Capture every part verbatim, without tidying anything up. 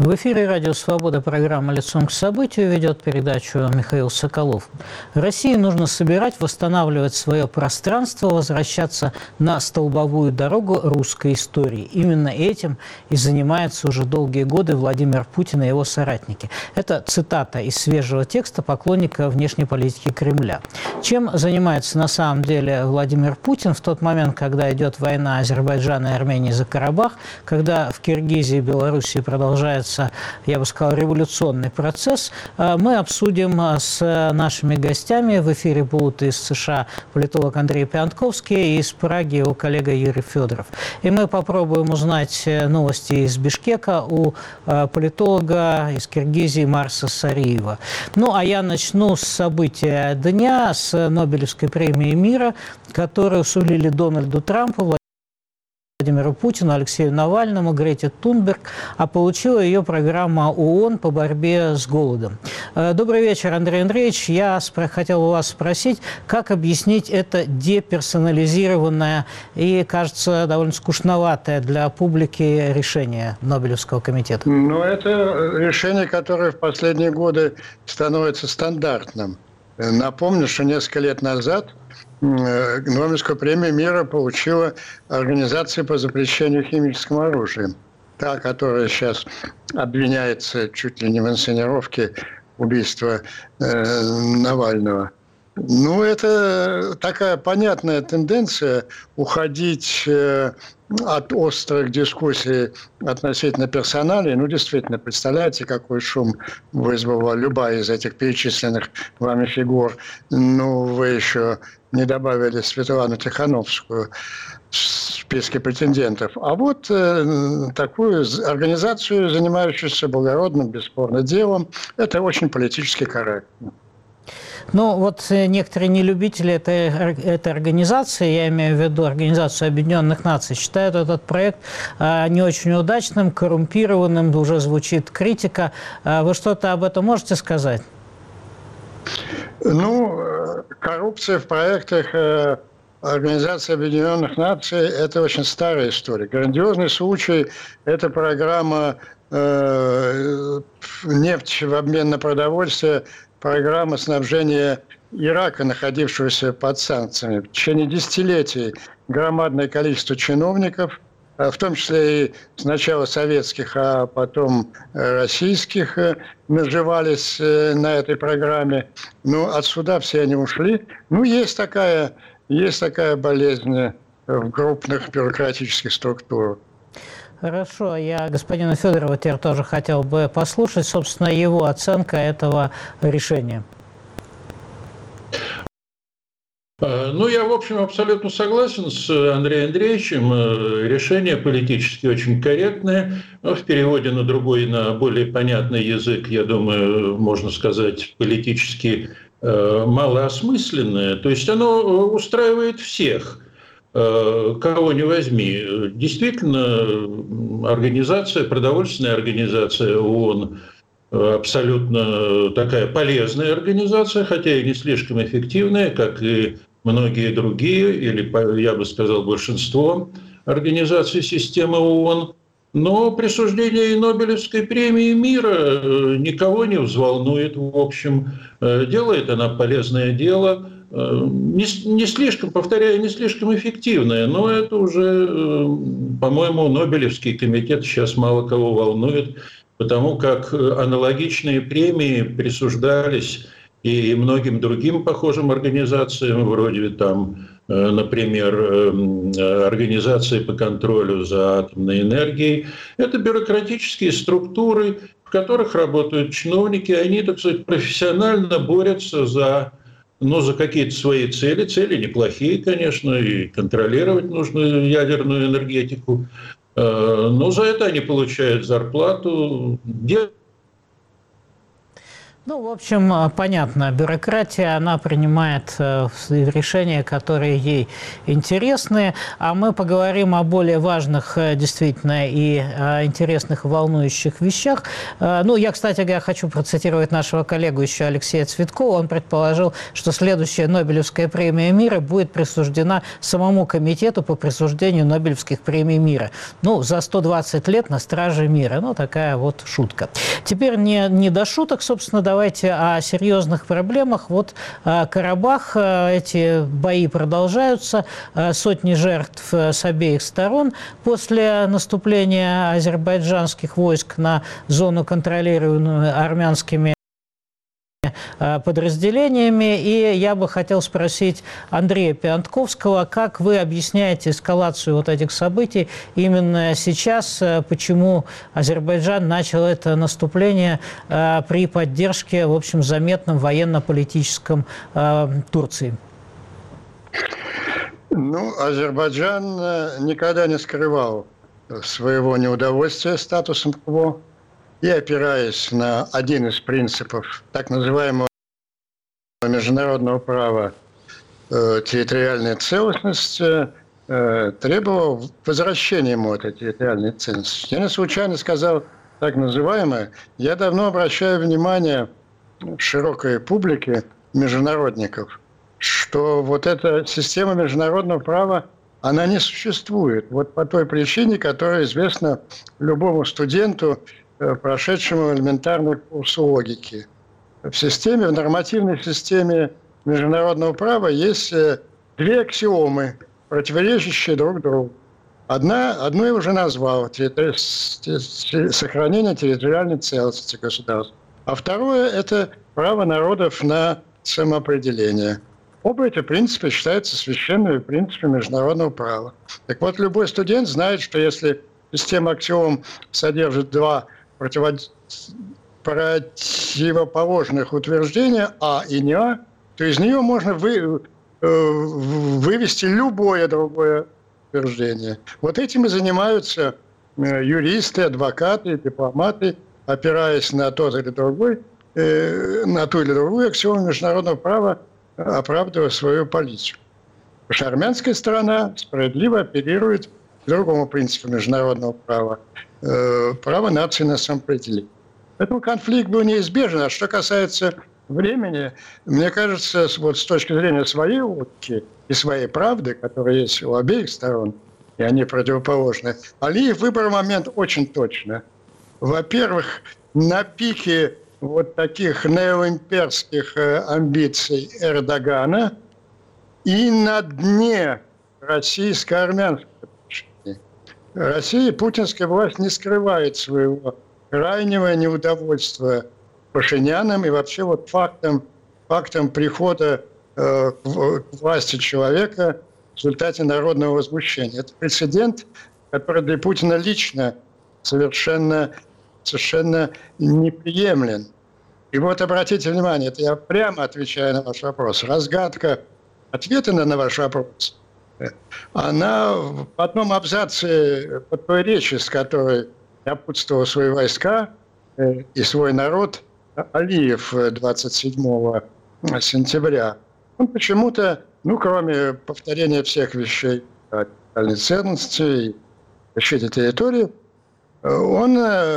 В эфире «Радио Свобода», программа «Лицом к событию», ведет передачу Михаил Соколов. России нужно собирать, восстанавливать свое пространство, возвращаться на столбовую дорогу русской истории. Именно этим и занимаются уже долгие годы Владимир Путин и его соратники. Это цитата из свежего текста поклонника внешней политики Кремля. Чем занимается на самом деле Владимир Путин в тот момент, когда идет война Азербайджана и Армении за Карабах, когда в Киргизии и Белоруссии продолжается, я бы сказал, революционный процесс, мы обсудим с нашими гостями. В эфире будут из США политолог Андрей Пиантковский и из Праги его коллега Юрий Федоров. И мы попробуем узнать новости из Бишкека у политолога из Киргизии Марса Сариева. Ну, а я начну с события дня, с Нобелевской премии мира, которую сулили Дональду Трампу, Владимиру Путину, Алексею Навальному, Грете Тунберг, а получила ее программа ООН по борьбе с голодом. Добрый вечер, Андрей Андреевич. Я хотел у вас спросить, как объяснить это деперсонализированное и, кажется, довольно скучноватое для публики решение Нобелевского комитета? Ну, это решение, которое в последние годы становится стандартным. Напомню, что несколько лет назад Нобелевскую премию мира получила Организация по запрещению химического оружия. Та, которая сейчас обвиняется чуть ли не в инсценировке убийства э, Навального. Ну, это такая понятная тенденция уходить э, от острых дискуссий относительно персоналей. Ну, действительно, представляете, какой шум вызвала любая из этих перечисленных вами фигур. Ну, вы еще не добавили Светлану Тихановскую в списке претендентов. А вот э, такую организацию, занимающуюся благородным, бесспорно, делом, это очень политически корректно. Ну, вот некоторые нелюбители этой, этой организации, я имею в виду Организацию Объединенных Наций, считают этот проект а, не очень удачным, коррумпированным, уже звучит критика. А вы что-то об этом можете сказать? Ну, коррупция в проектах э, Организации Объединенных Наций – это очень старая история. Грандиозный случай – это программа э, «Нефть в обмен на продовольствие», программа снабжения Ирака, находившегося под санкциями. В течение десятилетий громадное количество чиновников, в том числе и сначала советских, а потом российских, наживались на этой программе. Но отсюда все они ушли. Ну, есть такая, есть такая болезнь в крупных бюрократических структурах. Хорошо, я господина Федорова теперь тоже хотел бы послушать, собственно, его оценка этого решения. Ну, я, в общем, абсолютно согласен с Андреем Андреевичем. Решение политически очень корректное. В переводе на другой, на более понятный язык, я думаю, можно сказать, политически малоосмысленное. То есть оно устраивает всех, кого ни возьми. Действительно, организация, продовольственная организация ООН абсолютно такая полезная организация, хотя и не слишком эффективная, как и многие другие, или, я бы сказал, большинство организаций системы ООН. Но присуждение Нобелевской премии мира никого не взволнует, в общем. Делает она полезное дело. Не, не слишком, повторяю, не слишком эффективное, но это уже, по-моему, Нобелевский комитет сейчас мало кого волнует, потому как аналогичные премии присуждались и многим другим похожим организациям, вроде там, например, Организации по контролю за атомной энергией. Это бюрократические структуры, в которых работают чиновники, они, так сказать, профессионально борются за... но за какие-то свои цели, цели неплохие, конечно, и контролировать нужно ядерную энергетику, но за это они получают зарплату. Ну, в общем, понятно, бюрократия, она принимает решения, которые ей интересны, а мы поговорим о более важных, действительно, и интересных, волнующих вещах. Ну, я, кстати говоря, хочу процитировать нашего коллегу еще Алексея Цветкова. Он предположил, что следующая Нобелевская премия мира будет присуждена самому комитету по присуждению Нобелевских премий мира. Ну, за сто двадцать лет на страже мира. Ну, такая вот шутка. Теперь не, не до шуток, собственно, давайте о серьезных проблемах. Вот Карабах, эти бои продолжаются, сотни жертв с обеих сторон после наступления азербайджанских войск на зону, контролируемую армянскими подразделениями. И я бы хотел спросить Андрея Пиантковского, как вы объясняете эскалацию вот этих событий именно сейчас, почему Азербайджан начал это наступление при поддержке, в общем, заметном военно-политическом Турции? Ну, Азербайджан никогда не скрывал своего неудовольствия статусом КВО. И опираясь на один из принципов так называемого международного права э, территориальной целостности, э, требовал возвращения ему этой территориальной целостности. Я не случайно сказал так называемое. Я давно обращаю внимание широкой публики, международников, что вот эта система международного права, она не существует. Вот по той причине, которая известна любому студенту, прошедшему элементарный курс логики. В системе, в нормативной системе международного права есть две аксиомы, противоречащие друг другу. Одна, одну я уже назвал, сохранение территориальной целостности государства. А второе – это право народов на самоопределение. Оба эти принципы считаются священными принципами международного права. Так вот, любой студент знает, что если система аксиом содержит два противоположных утверждения А и не А, то из нее можно вы, вывести любое другое утверждение. Вот этим и занимаются юристы, адвокаты, дипломаты, опираясь на тот или другой, на ту или другую аксиому международного права, оправдывая свою позицию. Потому что армянская сторона справедливо апеллирует к другому принципу международного права – право нации на самоопределение. Поэтому конфликт был неизбежен. А что касается времени, мне кажется, вот с точки зрения своей логики и своей правды, которая есть у обеих сторон, и они противоположны, Алиев выбрал момент очень точно. Во-первых, на пике вот таких неоимперских амбиций Эрдогана и на дне российско-армянского отношения. Россия, путинская власть не скрывает своего крайнего неудовольствия Пашиняном и вообще вот фактом, фактом прихода э, к власти человека в результате народного возмущения. Это прецедент, который для Путина лично совершенно, совершенно неприемлем. И вот обратите внимание, это я прямо отвечаю на ваш вопрос. Разгадка ответа на, на ваш вопрос, она в одном абзаце под той речи, с которой напутствовал свои войска и свой народ Алиев двадцать седьмого сентября. Он почему-то, ну, кроме повторения всех вещей о территориальной ценности и защите территории, он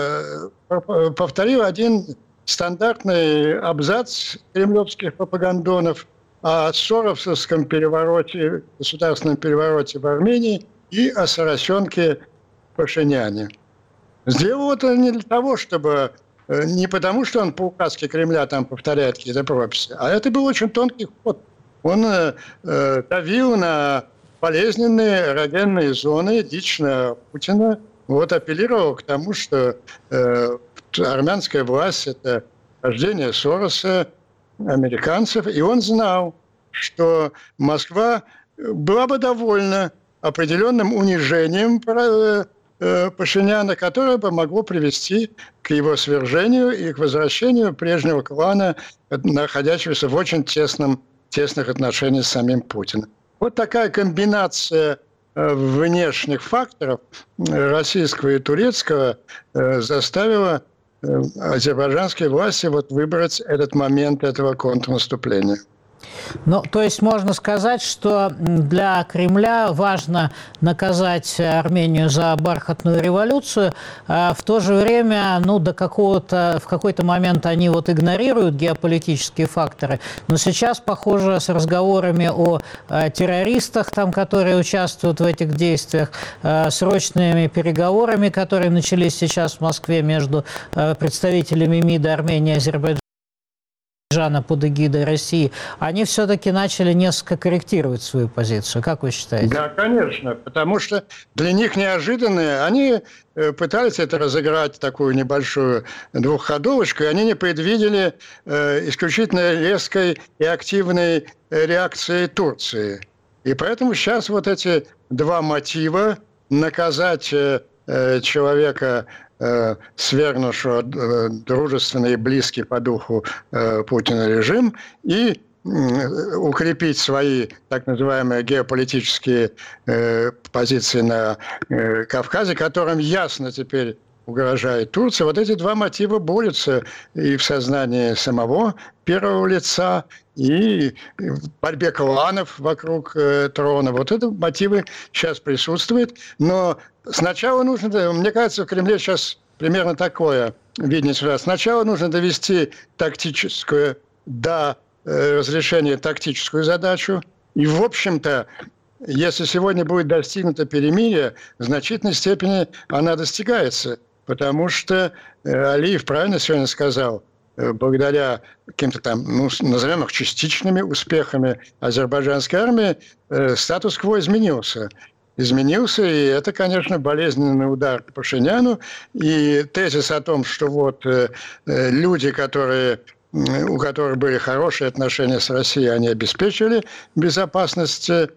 повторил один стандартный абзац кремлевских пропагандонов о соровцевском перевороте, государственном перевороте в Армении и о соросенке Пашиняне. Сделал это не для того, чтобы... Не потому, что он по указке Кремля там повторяет какие-то прописи, а это был очень тонкий ход. Он э, давил на болезненные эрогенные зоны лично Путина. Вот апеллировал к тому, что э, армянская власть – это рождение Сороса, американцев. И он знал, что Москва была бы довольна определенным унижением Пашиняна, которое бы могло привести к его свержению и к возвращению прежнего клана, находящегося в очень тесном, тесных отношениях с самим Путиным. Вот такая комбинация внешних факторов, российского и турецкого, заставила азербайджанские власти вот выбрать этот момент этого контрнаступления. Ну, то есть можно сказать, что для Кремля важно наказать Армению за бархатную революцию, а в то же время, ну, до какого-то, в какой-то момент они вот игнорируют геополитические факторы, но сейчас, похоже, с разговорами о террористах, там, которые участвуют в этих действиях, срочными переговорами, которые начались сейчас в Москве между представителями МИДа Армении и Азербайджана под эгидой России, они все-таки начали несколько корректировать свою позицию. Как вы считаете? Да, конечно, потому что для них неожиданные. Они пытались это разыграть, такую небольшую двухходовочку, и они не предвидели э, исключительно резкой и активной реакции Турции. И поэтому сейчас вот эти два мотива – наказать э, человека, свергнувшего дружественный и близкий по духу Путина режим, и укрепить свои так называемые геополитические позиции на Кавказе, которым ясно теперь угрожает Турция. Вот эти два мотива борются и в сознании самого первого лица, и в борьбе кланов вокруг э, трона. Вот эти мотивы сейчас присутствуют. Но сначала нужно, мне кажется, в Кремле сейчас примерно такое видение сюда. Сначала нужно довести тактическую до э, разрешения тактическую задачу. И, в общем-то, если сегодня будет достигнуто перемирие, в значительной степени она достигается. Потому что Алиев правильно сегодня сказал, благодаря каким-то там, ну, назовем их частичными успехами азербайджанской армии, статус-кво изменился. Изменился, и это, конечно, болезненный удар по Пашиняну. И тезис о том, что вот люди, которые... у которых были хорошие отношения с Россией, они обеспечили безопасность э,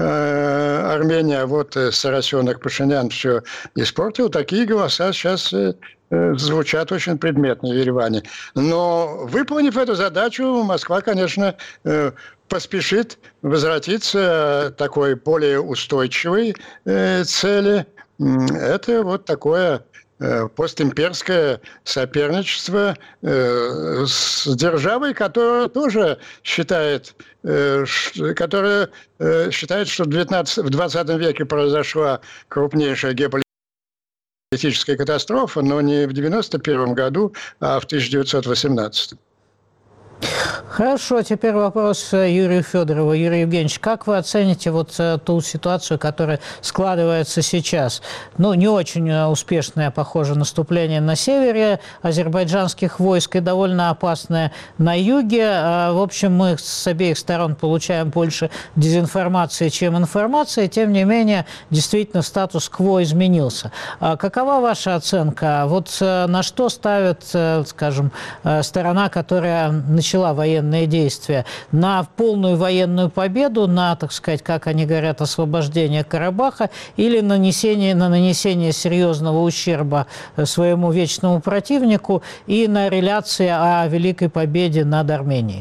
Армении, а вот э, Сарасенок Пашинян все испортил. Такие голоса сейчас э, звучат очень предметно в Ереване. Но, выполнив эту задачу, Москва, конечно, э, поспешит возвратиться к такой более устойчивой э, цели. Это вот такое... постимперское соперничество э, с державой, которая тоже считает, э, ш, которая э, считает, что в, девятнадцатом, в двадцатом веке произошла крупнейшая геополитическая катастрофа, но не в девяносто первом году, а в тысяча девятьсот восемнадцатом. Хорошо, теперь вопрос Юрию Федорову. Юрий Евгеньевич, как вы оцените вот ту ситуацию, которая складывается сейчас? Ну, не очень успешное, похоже, наступление на севере азербайджанских войск и довольно опасное на юге. В общем, мы с обеих сторон получаем больше дезинформации, чем информации. Тем не менее, действительно, статус-кво изменился. Какова ваша оценка? Вот на что ставит, скажем, сторона, которая начала военные действия? На полную военную победу, на, так сказать, как они говорят, освобождение Карабаха, или нанесение, на нанесение серьезного ущерба своему вечному противнику и на реляции о великой победе над Арменией?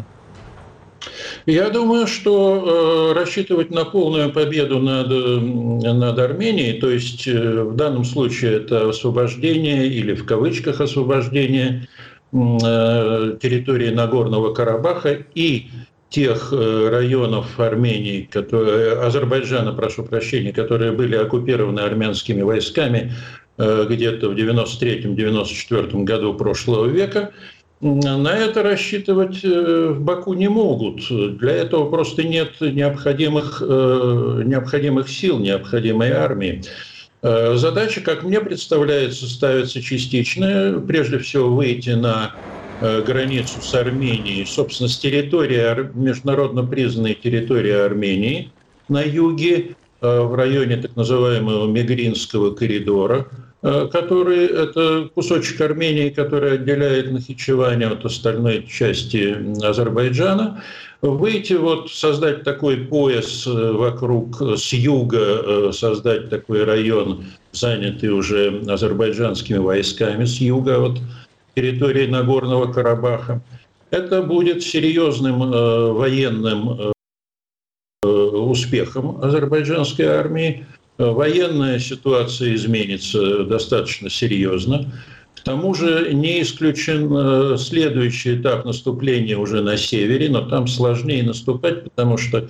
Я думаю, что э, рассчитывать на полную победу над, над Арменией, то есть э, в данном случае это освобождение или в кавычках освобождение территории Нагорного Карабаха и тех районов Армении, которые, Азербайджана, прошу прощения, которые были оккупированы армянскими войсками где-то в девяносто третьем — девяносто четвёртом году прошлого века, на это рассчитывать в Баку не могут. Для этого просто нет необходимых, необходимых сил, необходимой армии. Задача, как мне представляется, ставится частичная. Прежде всего, выйти на границу с Арменией, собственно, с территории, международно признанной территории Армении на юге, в районе так называемого Мегринского коридора, который, это кусочек Армении, который отделяет Нахичевань от остальной части Азербайджана, выйти, вот, создать такой пояс вокруг, с юга, создать такой район, занятый уже азербайджанскими войсками с юга от территории Нагорного Карабаха. Это будет серьезным э, военным э, успехом азербайджанской армии. Военная ситуация изменится достаточно серьезно. К тому же не исключен следующий этап наступления уже на севере, но там сложнее наступать, потому что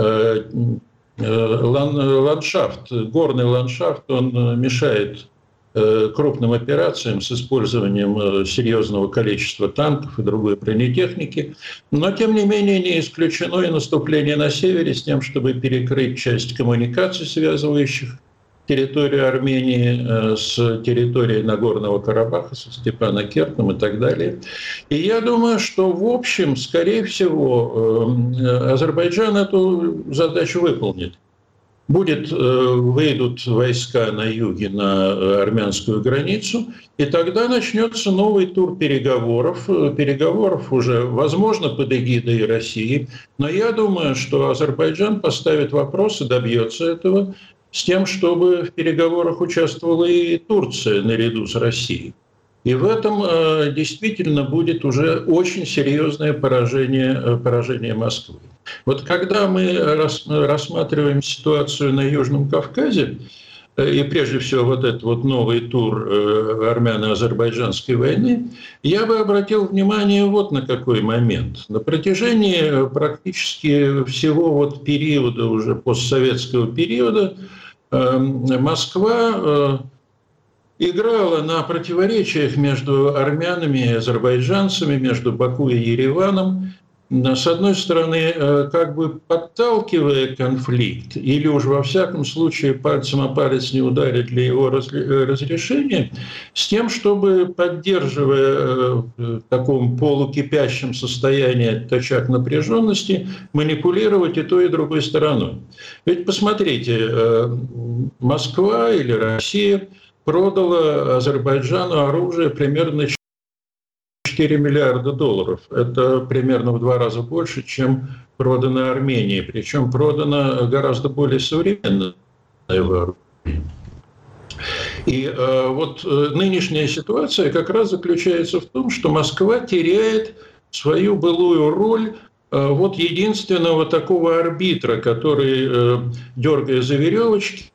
ландшафт, горный ландшафт, он мешает крупным операциям с использованием серьезного количества танков и другой бронетехники. Но, тем не менее, не исключено и наступление на севере с тем, чтобы перекрыть часть коммуникаций, связывающих территорию Армении с территорией Нагорного Карабаха, со Степанакертом и так далее. И я думаю, что, в общем, скорее всего, Азербайджан эту задачу выполнит. Будет, выйдут войска на юге на армянскую границу, и тогда начнется новый тур переговоров. Переговоров уже, возможно, под эгидой России, но я думаю, что Азербайджан поставит вопрос и добьется этого с тем, чтобы в переговорах участвовала и Турция наряду с Россией. И в этом э, действительно будет уже очень серьезное поражение, поражение Москвы. Вот когда мы рас, рассматриваем ситуацию на Южном Кавказе, э, и прежде всего вот этот вот новый тур э, армяно-азербайджанской войны, я бы обратил внимание вот на какой момент. На протяжении практически всего вот периода, уже постсоветского периода, э, Москва... Э, играла на противоречиях между армянами и азербайджанцами, между Баку и Ереваном, с одной стороны, как бы подталкивая конфликт, или уж во всяком случае пальцем о палец не ударить для его разрешения, с тем, чтобы, поддерживая в таком полукипящем состоянии этот очаг напряженности, манипулировать и той, и другой стороной. Ведь посмотрите, Москва или Россия продала Азербайджану оружие примерно четыре миллиарда долларов. Это примерно в два раза больше, чем продано Армении. Причем продано гораздо более современное вооружение. И э, вот нынешняя ситуация как раз заключается в том, что Москва теряет свою былую роль э, вот единственного такого арбитра, который, э, дергая за веревочки,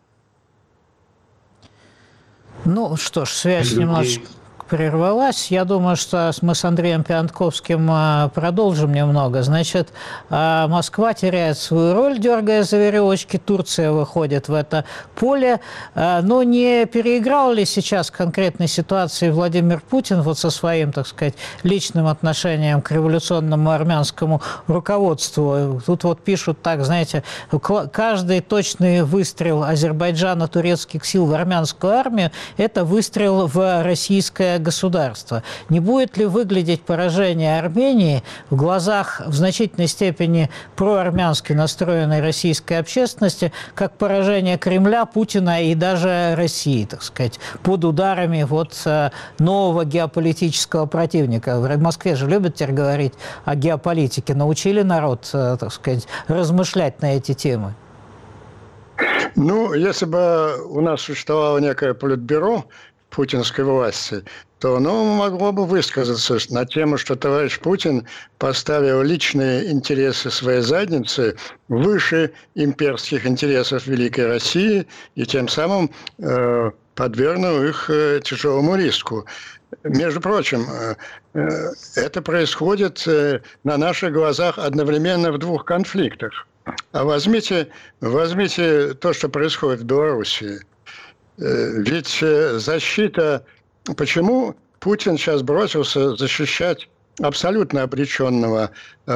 ну что ж, связь немножечко прервалась. Я думаю, что мы с Андреем Пиантковским продолжим немного. Значит, Москва теряет свою роль, дергая за веревочки. Турция выходит в это поле. Но не переиграл ли сейчас в конкретной ситуации Владимир Путин вот со своим, так сказать, личным отношением к революционному армянскому руководству? Тут вот пишут так, знаете, каждый точный выстрел Азербайджана турецких сил в армянскую армию – это выстрел в российское государства. Не будет ли выглядеть поражение Армении в глазах в значительной степени проармянски настроенной российской общественности как поражение Кремля, Путина и даже России, так сказать, под ударами вот нового геополитического противника? В Москве же любят теперь говорить о геополитике. Научили народ, так сказать, размышлять на эти темы? Ну, если бы у нас существовало некое политбюро путинской власти, то оно могло бы высказаться на тему, что товарищ Путин поставил личные интересы своей задницы выше имперских интересов Великой России и тем самым э, подвергнул их э, тяжелому риску. Между прочим, э, это происходит э, на наших глазах одновременно в двух конфликтах. А возьмите, возьмите то, что происходит в Белоруссии. Ведь защита... Почему Путин сейчас бросился защищать абсолютно обреченного?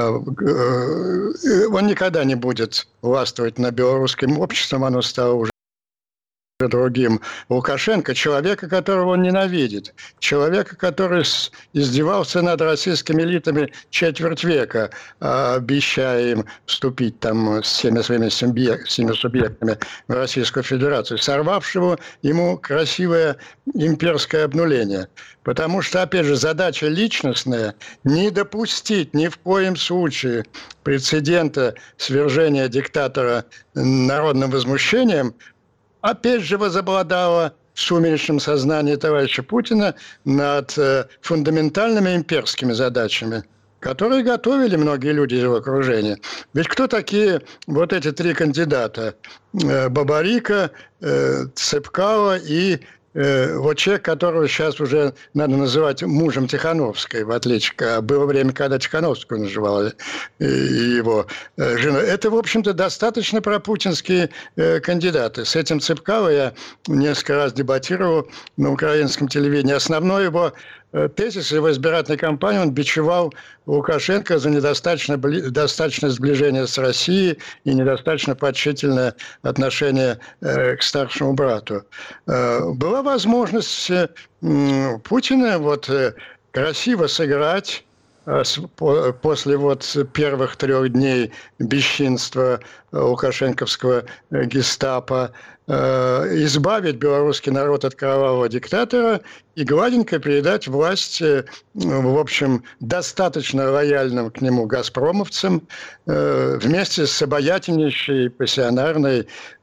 Он никогда не будет властвовать над белорусским обществом, оно стало уже другим. Лукашенко, человека, которого он ненавидит, человека, который издевался над российскими элитами четверть века, обещая им вступить там с всеми своими субъектами в Российскую Федерацию, сорвавшего ему красивое имперское обнуление. Потому что, опять же, задача личностная – не допустить ни в коем случае прецедента свержения диктатора народным возмущением, опять же возобладала в сумеречном сознании товарища Путина над э, фундаментальными имперскими задачами, которые готовили многие люди из его окружения. Ведь кто такие вот эти три кандидата? Э, Бабарика, э, Цепкало и вот человек, которого сейчас уже надо называть мужем Тихановской, в отличие от было время, когда Тихановскую называли его женой. Это, в общем-то, достаточно пропутинские кандидаты. С этим Цепкало я несколько раз дебатировал на украинском телевидении. Основной его тезис его избирательной кампании, он бичевал Лукашенко за недостаточно достаточное сближение с Россией и недостаточно почтительное отношение э, к старшему брату. Э, была возможность э, Путина вот, э, красиво сыграть после вот первых трех дней бесчинства лукашенковского гестапо, избавить белорусский народ от кровавого диктатора и гладенько передать власть, в общем, достаточно лояльным к нему газпромовцам вместе с обаятельнейшей, пассионарной,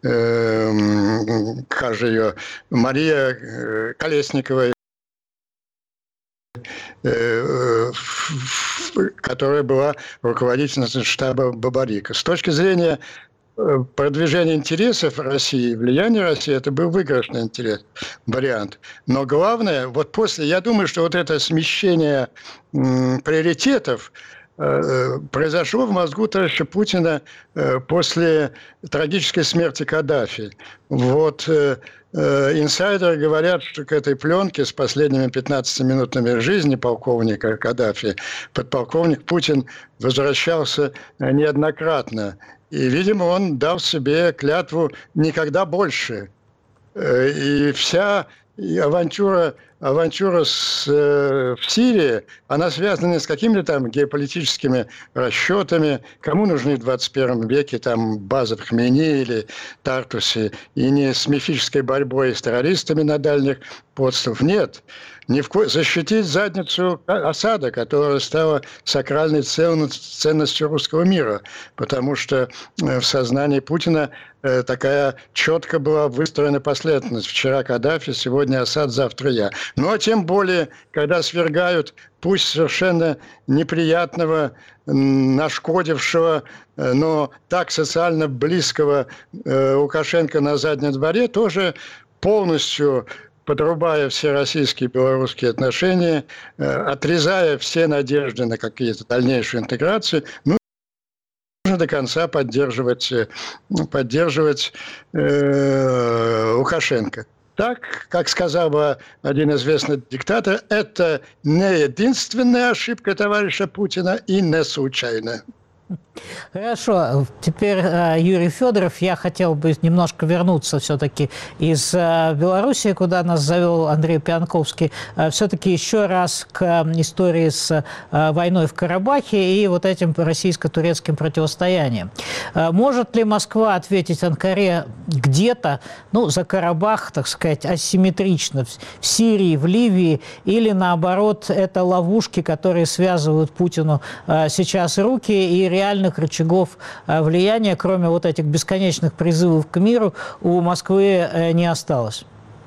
как же ее, Мария Колесниковой, которая была руководительницей штаба Бабарика. С точки зрения продвижения интересов России, влияния России, это был выигрышный интерес, вариант. Но главное, вот после, я думаю, что вот это смещение м, приоритетов э, произошло в мозгу товарища Путина э, после трагической смерти Каддафи. Вот э, инсайдеры говорят, что к этой пленке с последними пятнадцатью минутами жизни полковника Каддафи подполковник Путин возвращался неоднократно. И, видимо, он дал себе клятву никогда больше. И вся авантюра, авантюра с, э, в Сирии, она связана не с какими-то там геополитическими расчетами, кому нужны в двадцать первом веке там базы в Хмейни или Тартусе, и не с мифической борьбой с террористами на дальних подступах. Нет. Не в ко... Защитить задницу Асада, которая стала сакральной ценностью русского мира, потому что в сознании Путина такая четко была выстроена последовательность. Вчера Каддафи, сегодня Асад, завтра я. Ну, а тем более, когда свергают, пусть совершенно неприятного, нашкодившего, но так социально близкого Лукашенко на заднем дворе, тоже полностью подрубая все российские и белорусские отношения, отрезая все надежды на какие-то дальнейшую интеграцию, ну, нужно до конца поддерживать, поддерживать э, Лукашенко. Так, как сказал бы один известный диктатор, это не единственная ошибка товарища Путина и не случайная. Хорошо. Теперь Юрий Федоров. Я хотел бы немножко вернуться все-таки из Белоруссии, куда нас завел Андрей Пьянковский, все-таки еще раз к истории с войной в Карабахе и вот этим российско-турецким противостоянием. Может ли Москва ответить Анкаре где-то, ну, за Карабах, так сказать, асимметрично, в Сирии, в Ливии, или наоборот, это ловушки, которые связывают Путину сейчас руки, и реальных рычагов влияния, кроме вот этих бесконечных призывов к миру, у Москвы не осталось?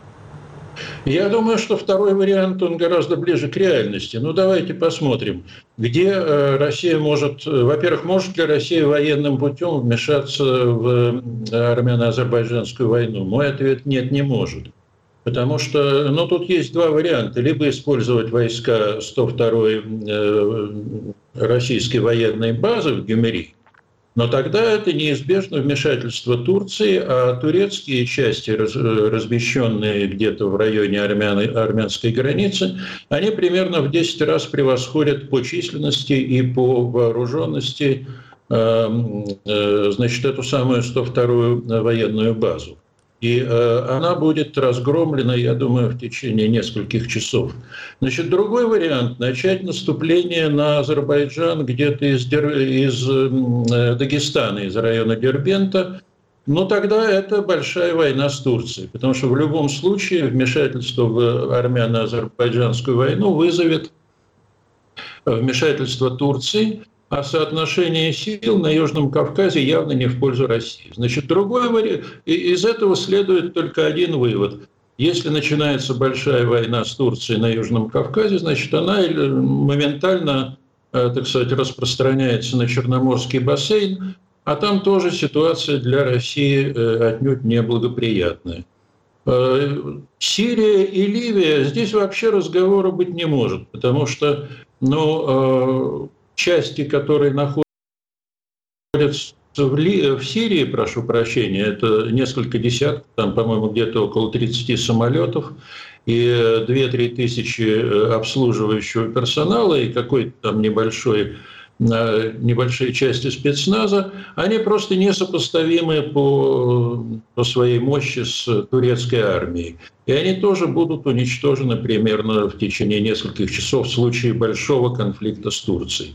Я думаю, что второй вариант, он гораздо ближе к реальности. Ну, давайте посмотрим, где Россия может... Во-первых, может ли Россия военным путем вмешаться в армяно-азербайджанскую войну? Мой ответ – нет, не может. Потому что, ну, тут есть два варианта. Либо использовать войска сто второй э, российской военной базы в Гюмри, но тогда это неизбежно вмешательство Турции, а турецкие части, раз, размещенные где-то в районе армян, армянской границы, они примерно в десять раз превосходят по численности и по вооруженности э, э, значит, эту самую сто вторую военную базу. И э, она будет разгромлена, я думаю, в течение нескольких часов. Значит, другой вариант – начать наступление на Азербайджан где-то из, из э, Дагестана, из района Дербента. Но тогда это большая война с Турцией, потому что в любом случае вмешательство в армяно-азербайджанскую войну вызовет вмешательство Турции, а соотношение сил на Южном Кавказе явно не в пользу России. Значит, другой вариант, из этого следует только один вывод. Если начинается большая война с Турцией на Южном Кавказе, значит, она моментально, так сказать, распространяется на Черноморский бассейн, а там тоже ситуация для России отнюдь неблагоприятная. Сирия и Ливия, здесь вообще разговора быть не может, потому что ну, части, которые находятся в, Ли, в Сирии, прошу прощения, это несколько десятков, там, по-моему, где-то около тридцати самолетов, и две-три тысячи обслуживающего персонала, и какой-то там небольшой, небольшие части спецназа, они просто несопоставимы по, по своей мощи с турецкой армией. И они тоже будут уничтожены примерно в течение нескольких часов в случае большого конфликта с Турцией.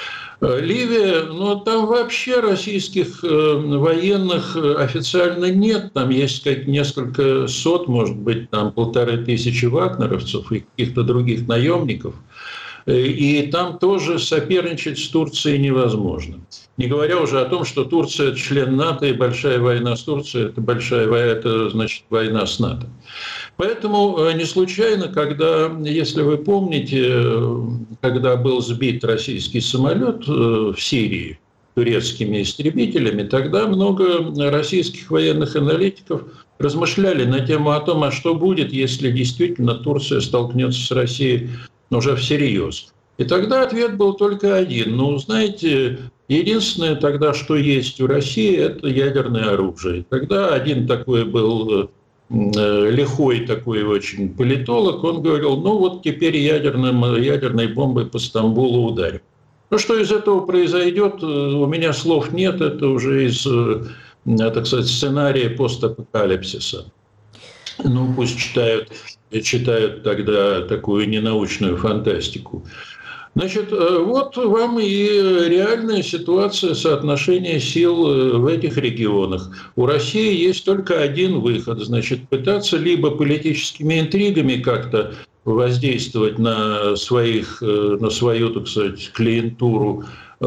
Ливия, ну там вообще российских военных официально нет, там есть как несколько сот, может быть, там полторы тысячи вагнеровцев и каких-то других наемников. И там тоже соперничать с Турцией невозможно. Не говоря уже о том, что Турция член НАТО, и большая война с Турцией – это большая война, это значит война с НАТО. Поэтому не случайно, когда, если вы помните, когда был сбит российский самолет в Сирии турецкими истребителями, тогда много российских военных аналитиков размышляли на тему о том, а что будет, если действительно Турция столкнется с Россией уже всерьез. И тогда ответ был только один. Ну, знаете, единственное тогда, что есть у России, это ядерное оружие. Тогда один такой был лихой такой очень политолог, он говорил, ну вот теперь ядерным, ядерной бомбой по Стамбулу ударим. Ну, что из этого произойдет, у меня слов нет, это уже из, так сказать, сценария постапокалипсиса. Ну, пусть читают, читают тогда такую ненаучную фантастику. Значит, вот вам и реальная ситуация соотношения сил в этих регионах. У России есть только один выход, значит, пытаться либо политическими интригами как-то воздействовать на, своих, на свою, так сказать, клиентуру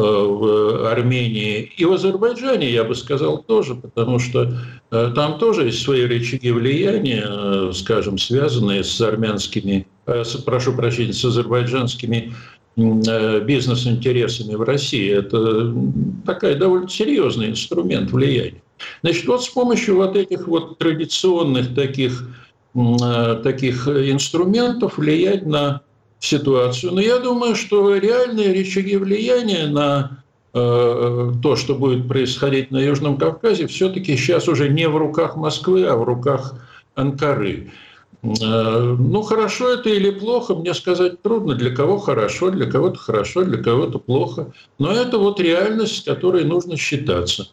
в Армении и в Азербайджане, я бы сказал, тоже, потому что там тоже есть свои рычаги влияния, скажем, связанные с армянскими, прошу прощения, с азербайджанскими бизнес-интересами в России. Это такой довольно серьезный инструмент влияния. Значит, вот с помощью вот этих вот традиционных таких, таких инструментов влиять на ситуацию. Но я думаю, что реальные рычаги влияния на то, что будет происходить на Южном Кавказе, все-таки сейчас уже не в руках Москвы, а в руках Анкары. Ну, хорошо это или плохо, мне сказать трудно. Для кого хорошо, для кого-то хорошо, для кого-то плохо. Но это вот реальность, с которой нужно считаться.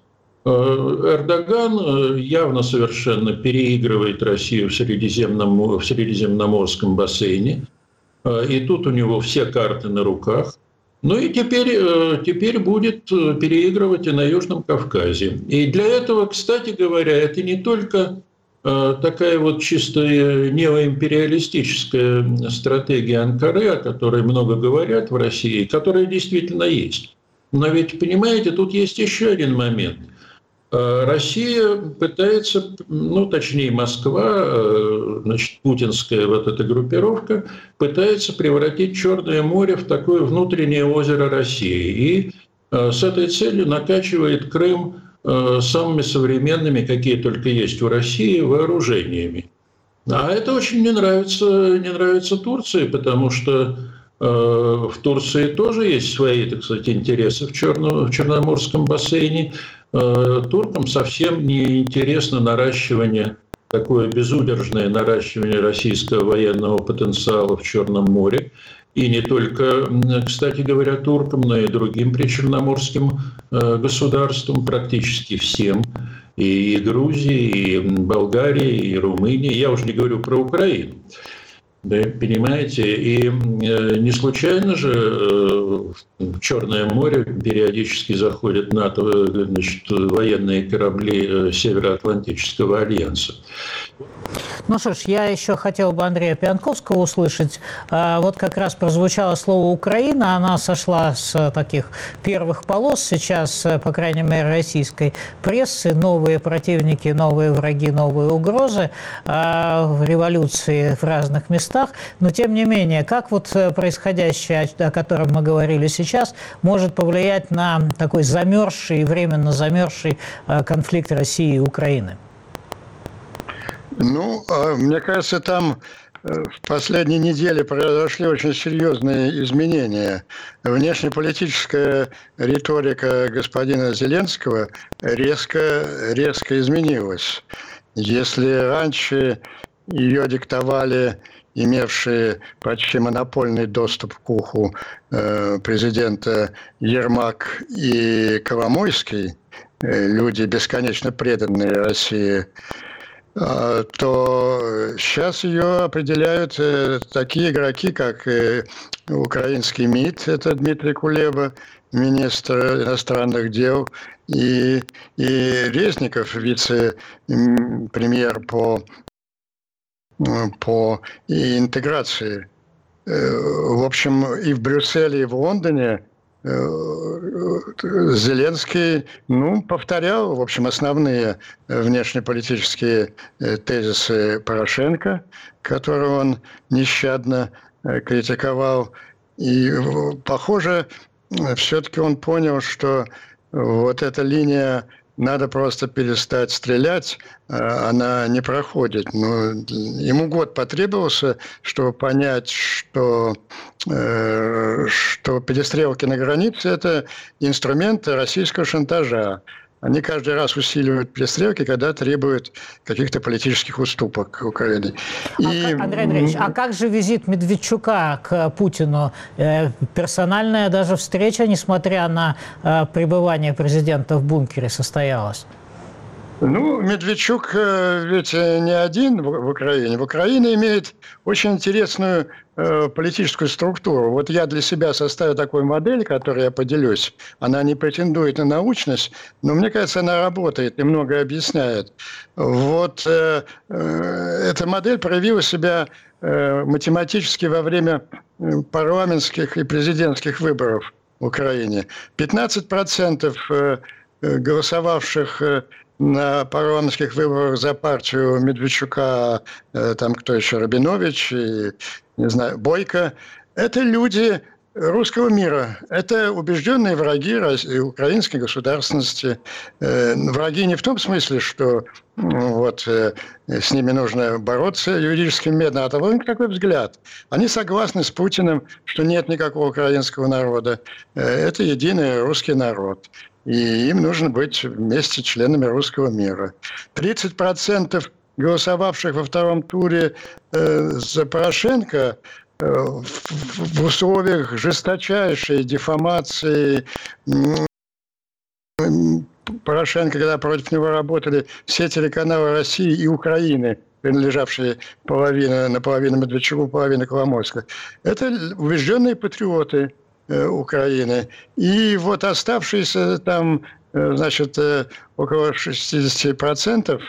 Эрдоган явно совершенно переигрывает Россию в, Средиземном, в Средиземноморском бассейне. И тут у него все карты на руках. Ну и теперь, теперь будет переигрывать и на Южном Кавказе. И для этого, кстати говоря, это не только такая вот чисто неоимпериалистическая стратегия Анкары, о которой много говорят в России, которая действительно есть. Но ведь, понимаете, тут есть еще один момент. Россия пытается, ну, точнее, Москва, значит, путинская вот эта группировка, пытается превратить Черное море в такое внутреннее озеро России. И с этой целью накачивает Крым самыми современными, какие только есть у России, вооружениями. А это очень не нравится, не нравится Турции, потому что э, в Турции тоже есть свои, так сказать, интересы в, Черно, в Черноморском бассейне. Э, туркам совсем не интересно наращивание, такое безудержное наращивание российского военного потенциала в Черном море. И не только, кстати говоря, туркам, но и другим причерноморским государствам, практически всем, и Грузии, и Болгарии, и Румынии. Я уже не говорю про Украину. Да, понимаете, и не случайно же в Черное море периодически заходят НАТО, значит, военные корабли Североатлантического альянса. Ну что ж, я еще хотел бы Андрея Пианковского услышать. Вот как раз прозвучало слово «Украина», она сошла с таких первых полос. Сейчас, по крайней мере, российской прессы, новые противники, новые враги, новые угрозы, революции в разных местах. Но, тем не менее, как вот происходящее, о котором мы говорили сейчас, может повлиять на такой замерзший, временно замерзший конфликт России и Украины? Ну, мне кажется, там в последние недели произошли очень серьезные изменения. Внешнеполитическая риторика господина Зеленского резко, резко изменилась. Если раньше ее диктовали имевшие почти монопольный доступ к уху президента Ермак и Коломойский, люди, бесконечно преданные России, то сейчас ее определяют такие игроки, как украинский МИД, это Дмитрий Кулеба, министр иностранных дел, и, и Резников, вице-премьер по, по интеграции. В общем, и в Брюсселе, и в Лондоне Зеленский, ну, повторял, в общем, основные внешнеполитические тезисы Порошенко, которые он нещадно критиковал. И, похоже, все-таки он понял, что вот эта линия надо просто перестать стрелять, она не проходит. Но ему год потребовался, чтобы понять, что, что перестрелки на границе – это инструменты российского шантажа. Они каждый раз усиливают перестрелки, когда требуют каких-то политических уступок Украине. И... А, Андрей Андреевич, а как же визит Медведчука к Путину? Персональная даже встреча, несмотря на пребывание президента в бункере, состоялась? Ну, Медведчук ведь не один в Украине. В Украине имеет очень интересную э, политическую структуру. Вот я для себя составил такую модель, которой я поделюсь. Она не претендует на научность, но мне кажется, она работает и многое объясняет. Вот э, э, эта модель проявила себя э, математически во время парламентских и президентских выборов в Украине. пятнадцать процентов э, голосовавших э, на парламентских выборах за партию Медведчука, там кто еще, Рабинович, и, не знаю, Бойко, это люди русского мира. Это убежденные враги украинской государственности. Враги не в том смысле, что вот, с ними нужно бороться юридическим методом, а того какой взгляд. Они согласны с Путиным, что нет никакого украинского народа. Это единый русский народ. И им нужно быть вместе членами русского мира. тридцать процентов голосовавших во втором туре э, за Порошенко э, в, в условиях жесточайшей дефамации э, Порошенко, когда против него работали все телеканалы России и Украины, принадлежавшие половина, наполовину Медведчуку, половину Коломойскому. Это убежденные патриоты Украины. И вот оставшиеся там, значит, около шестьдесят процентов,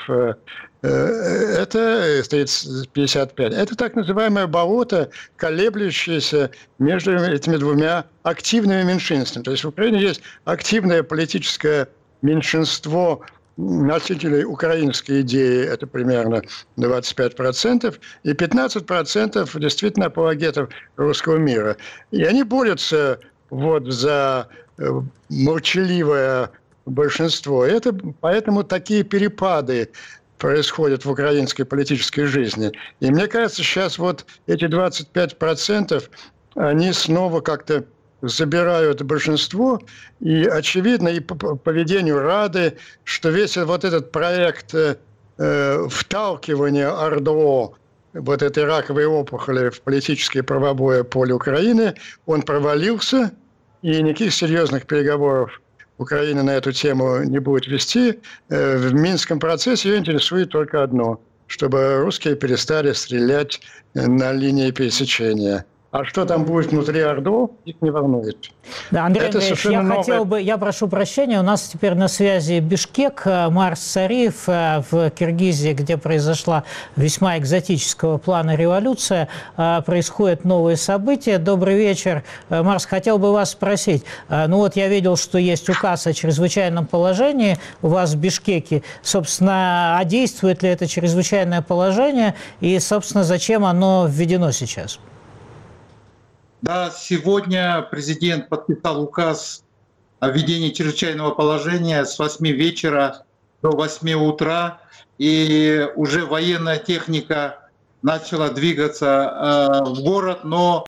это пятьдесят пять процентов. Это так называемое болото, колеблющееся между этими двумя активными меньшинствами. То есть в Украине есть активное политическое меньшинство носителей украинской идеи, это примерно двадцать пять процентов, и пятнадцать процентов действительно апологетов русского мира. И они борются вот за молчаливое большинство. И это, поэтому такие перепады происходят в украинской политической жизни. И мне кажется, сейчас вот эти двадцать пять процентов, они снова как-то забирают большинство, и очевидно и по поведению Рады, что весь вот этот проект э, вталкивания ОРДО, вот этой раковой опухоли в политическое правовое поле Украины, он провалился, и никаких серьезных переговоров Украина на эту тему не будет вести. Э, в Минском процессе ее интересует только одно, чтобы русские перестали стрелять на линии пересечения. А что там будет внутри ОРДО, их не волнует. Да, Андрей это Андреевич, я новое... хотел бы, я прошу прощения, у нас теперь на связи Бишкек, Марс Сариев в Киргизии, где произошла весьма экзотического плана революция, происходят новые события. Добрый вечер. Марс, хотел бы вас спросить, ну вот я видел, что есть указ о чрезвычайном положении у вас в Бишкеке. Собственно, а действует ли это чрезвычайное положение и, собственно, зачем оно введено сейчас? Да, сегодня президент подписал указ о введении чрезвычайного положения с восьми вечера до восьми утра, и уже военная техника начала двигаться в город, но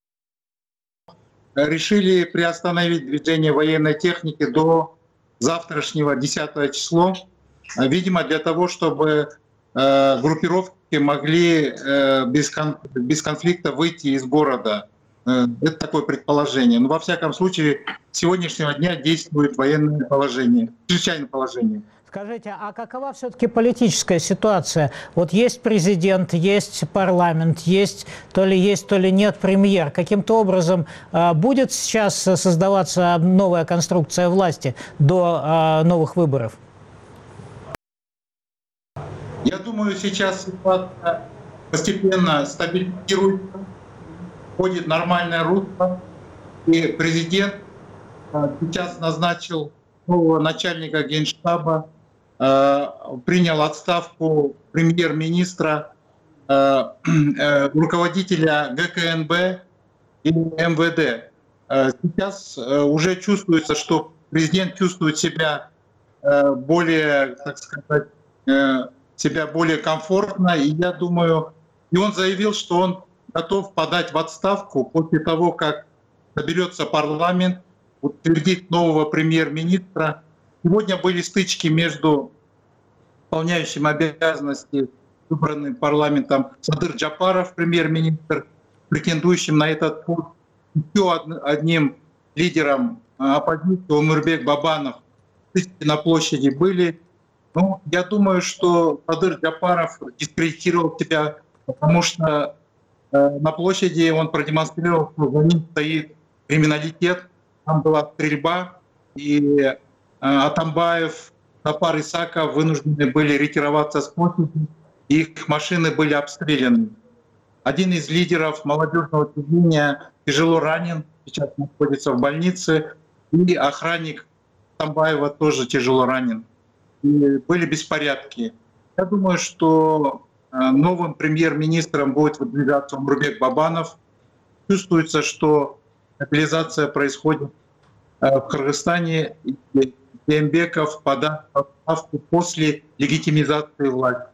решили приостановить движение военной техники до завтрашнего десятого числа, видимо, для того, чтобы группировки могли без, кон- без конфликта выйти из города. Это такое предположение. Но во всяком случае, с сегодняшнего дня действует военное положение, чрезвычайное положение. Скажите, а какова все-таки политическая ситуация? Вот есть президент, есть парламент, есть то ли есть, то ли нет премьер. Каким-то образом э, будет сейчас создаваться новая конструкция власти до э, новых выборов? Я думаю, сейчас ситуация постепенно стабилизируется, входит нормальное русло, и президент сейчас назначил нового начальника Генштаба, принял отставку премьер-министра, руководителя ГКНБ и МВД. Сейчас уже чувствуется, что президент чувствует себя более, так сказать, себя более комфортно, и я думаю, и он заявил, что он готов подать в отставку после того, как соберется парламент, утвердит нового премьер-министра. Сегодня были стычки между выполняющим обязанности выбранным парламентом Садыр Джапаров, премьер-министр, претендующим на этот пост, еще одним лидером оппозиции Омурбек Бабанов. Стычки на площади были. Ну, я думаю, что Садыр Джапаров дискредитировал себя, потому что э, на площади он продемонстрировал, что за ним стоит криминалитет. Там была стрельба, и э, Атамбаев, Сапар Исаков вынуждены были ретироваться с площади, и их машины были обстреляны. Один из лидеров молодежного движения тяжело ранен, сейчас находится в больнице, и охранник Атамбаева тоже тяжело ранен. И были беспорядки. Я думаю, что новым премьер-министром будет выдвигаться Омурбек Бабанов. Чувствуется, что мобилизация происходит в Кыргызстане, и Жээнбеков подаст отставку после легитимизации власти.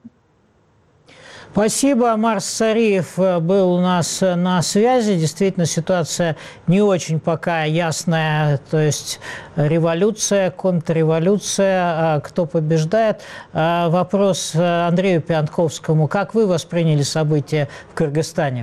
Спасибо. Марс Сариев был у нас на связи. Действительно, ситуация не очень пока ясная. То есть революция, контрреволюция, кто побеждает. Вопрос Андрею Пиантковскому. Как вы восприняли события в Кыргызстане?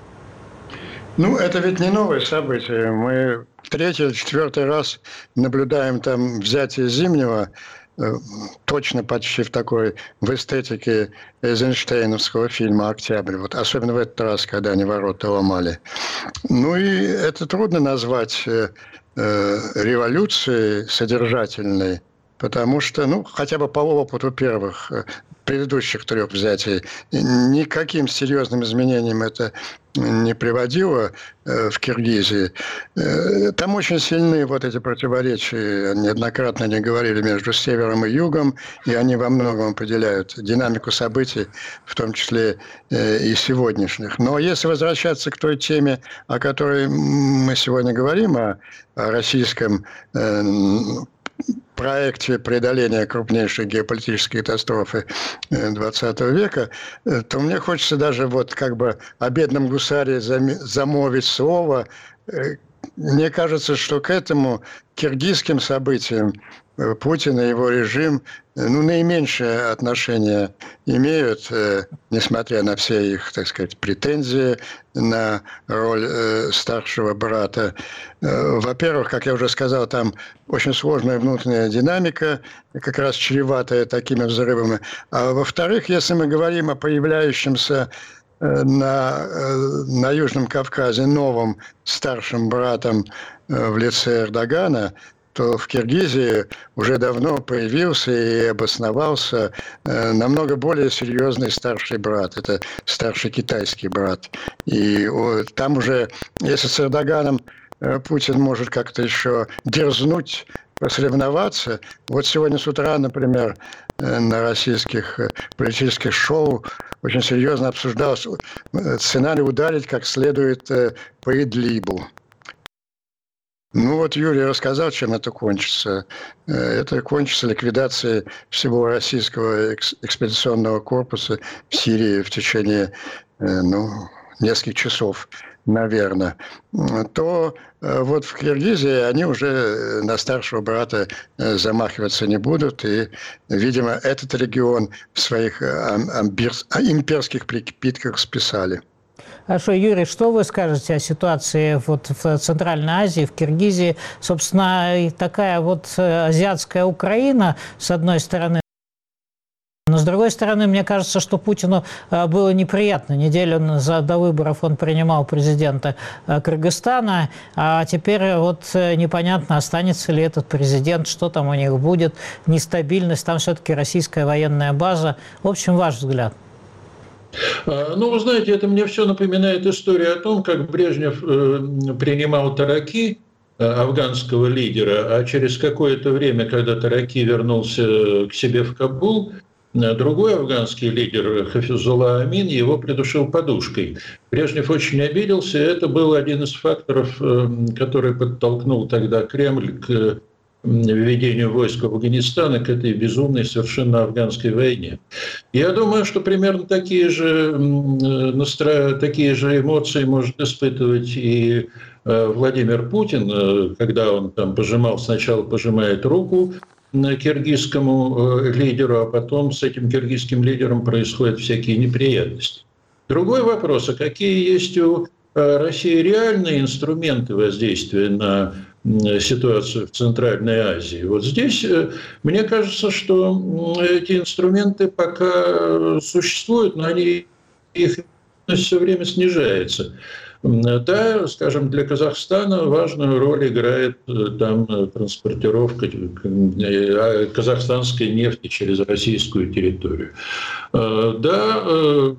Ну, это ведь не новое событие. Мы третий или четвертый раз наблюдаем там взятие Зимнего, точно почти в такой, в эстетике эйзенштейновского фильма «Октябрь». Вот, особенно в этот раз, когда они ворота ломали. Ну и это трудно назвать э, э, революцией содержательной, потому что, ну, хотя бы по опыту первых, предыдущих трех взятий, никаким серьезным изменениям это не приводило в Киргизии. Там очень сильны вот эти противоречия, неоднократно они говорили, между севером и югом, и они во многом определяют динамику событий, в том числе и сегодняшних. Но если возвращаться к той теме, о которой мы сегодня говорим, о, о российском проекте преодоления крупнейшей геополитической катастрофы двадцатого века, то мне хочется даже вот как бы о бедном гусаре замолвить слово. Мне кажется, что к этому киргизским событиям Путин и его режим ну, наименьшее отношение имеют, несмотря на все их, так сказать, претензии на роль старшего брата. Во-первых, как я уже сказал, там очень сложная внутренняя динамика, как раз чреватая такими взрывами. А во-вторых, если мы говорим о появляющемся на, на Южном Кавказе новым старшим братом в лице Эрдогана, то в Киргизии уже давно появился и обосновался намного более серьезный старший брат. Это старший китайский брат. И там уже, если с Эрдоганом Путин может как-то еще дерзнуть, посоревноваться. Вот сегодня с утра, например, на российских политических шоу очень серьезно обсуждался сценарий ударить как следует по Идлибу. Ну вот Юрий рассказал, чем это кончится. Это кончится ликвидацией всего российского экспедиционного корпуса в Сирии в течение ну, нескольких часов, наверное. То вот в Киргизии они уже на старшего брата замахиваться не будут. И, видимо, этот регион в своих имперских припитках списали. Хорошо, Юрий, что вы скажете о ситуации вот в Центральной Азии, в Киргизии? Собственно, и такая вот азиатская Украина, с одной стороны. Но, с другой стороны, мне кажется, что Путину было неприятно. Неделю до выборов он принимал президента Кыргызстана, а теперь вот непонятно, останется ли этот президент, что там у них будет, нестабильность, там все-таки российская военная база. В общем, ваш взгляд. Ну, вы знаете, это мне все напоминает историю о том, как Брежнев принимал Тараки, афганского лидера, а через какое-то время, когда Тараки вернулся к себе в Кабул, другой афганский лидер Хафизулла Амин его придушил подушкой. Брежнев очень обиделся, и это был один из факторов, который подтолкнул тогда Кремль к введению войск в Афганистан, к этой безумной совершенно афганской войне. Я думаю, что примерно такие же, настро... такие же эмоции может испытывать и Владимир Путин, когда он там пожимал, сначала пожимает руку киргизскому лидеру, а потом с этим киргизским лидером происходят всякие неприятности. Другой вопрос, а какие есть у России реальные инструменты воздействия на ситуацию в Центральной Азии? Вот здесь мне кажется, что эти инструменты пока существуют, но они, их все время снижается. Да, скажем, для Казахстана важную роль играет там транспортировка казахстанской нефти через российскую территорию. Да,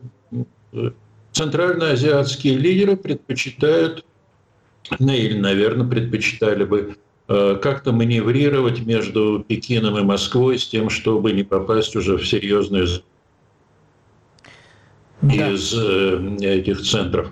центральноазиатские лидеры предпочитают, ну или, наверное, предпочитали бы как-то маневрировать между Пекином и Москвой с тем, чтобы не попасть уже в серьезную да. из этих центров.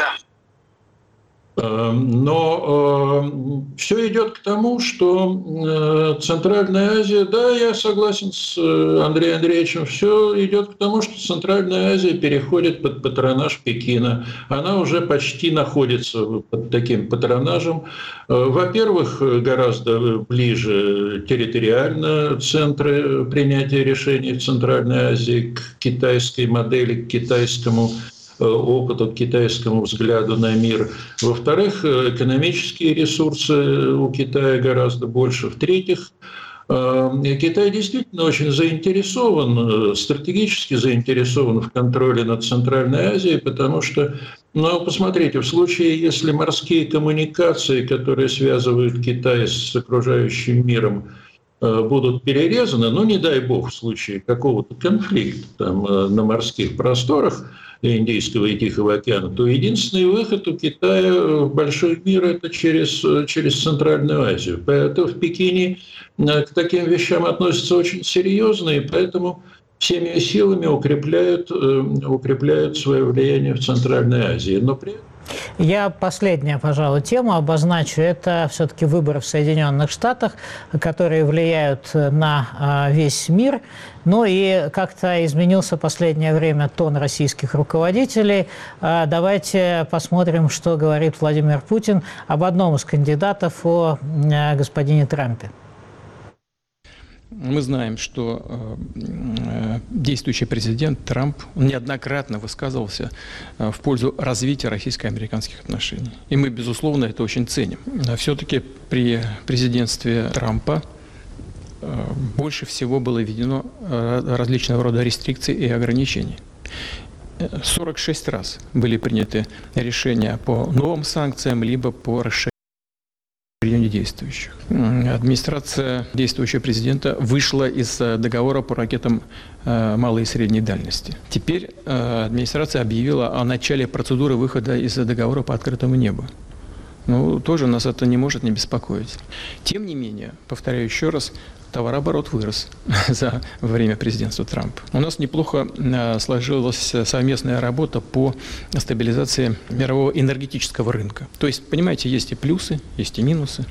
Но э, все идет к тому, что э, Центральная Азия, да, я согласен с Андреем Андреевичем, все идет к тому, что Центральная Азия переходит под патронаж Пекина. Она уже почти находится под таким патронажем. Э, во-первых, гораздо ближе территориально центры принятия решений в Центральной Азии к китайской модели, к китайскому опыту, к китайскому взгляду на мир. Во-вторых, экономические ресурсы у Китая гораздо больше. В-третьих, Китай действительно очень заинтересован, стратегически заинтересован в контроле над Центральной Азией, потому что, ну, посмотрите, в случае, если морские коммуникации, которые связывают Китай с окружающим миром, будут перерезаны, ну, не дай бог, в случае какого-то конфликта там, на морских просторах Индийского и Тихого океана, то единственный выход у Китая в большой мир – это через, через Центральную Азию. Поэтому в Пекине к таким вещам относятся очень серьезно, и поэтому всеми силами укрепляют, укрепляют свое влияние в Центральной Азии. Но при этом Я последняя, пожалуй, тему обозначу. Это все-таки выборы в Соединенных Штатах, которые влияют на весь мир. Ну и как-то изменился в последнее время тон российских руководителей. Давайте посмотрим, что говорит Владимир Путин об одном из кандидатов, о господине Трампе. Мы знаем, что э, действующий президент Трамп неоднократно высказывался э, в пользу развития российско-американских отношений. И мы, безусловно, это очень ценим. Все-таки при президентстве Трампа э, больше всего было введено э, различного рода рестрикций и ограничений. сорок шесть раз были приняты решения по новым санкциям, либо по расширению действующих. Администрация действующего президента вышла из договора по ракетам малой и средней дальности. Теперь администрация объявила о начале процедуры выхода из договора по открытому небу. Ну, тоже нас это не может не беспокоить. Тем не менее, повторяю еще раз, товарооборот вырос за время президентства Трампа. У нас неплохо сложилась совместная работа по стабилизации мирового энергетического рынка. То есть, понимаете, есть и плюсы, есть и минусы.